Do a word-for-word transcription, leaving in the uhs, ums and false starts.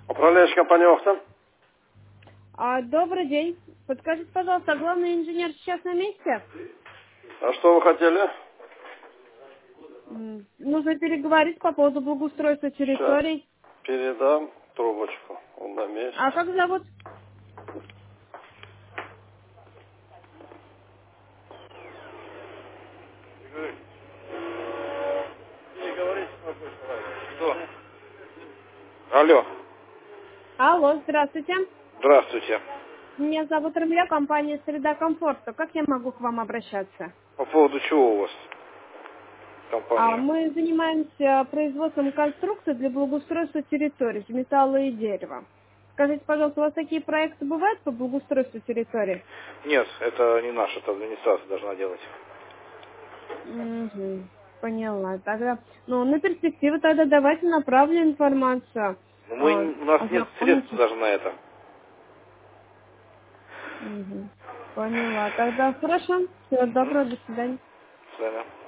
Управляющая компания «Охта». А, добрый день. Подскажите, пожалуйста, а главный инженер сейчас на месте? А что вы хотели? М, Нужно переговорить по поводу благоустройства Сейчас территорий. передам трубочку. Он на месте. А как зовут? Что? Алло. Алло, здравствуйте. Здравствуйте. Меня зовут Рамиля, компания «Среда комфорта». Как я могу к вам обращаться? По поводу чего у вас А, компания? мы занимаемся производством конструкций для благоустройства территорий из металла и дерева. Скажите, пожалуйста, у вас такие проекты бывают по благоустройству территорий? Нет, это не наша, это администрация должна делать. Угу, поняла. Тогда, ну, на перспективу тогда давайте направлю информацию. Но А, мы, у нас нет средств ознакомитесь. даже на это. Угу. Поняла. Тогда хорошо. Всего Мгм. доброго, до свидания. С вами.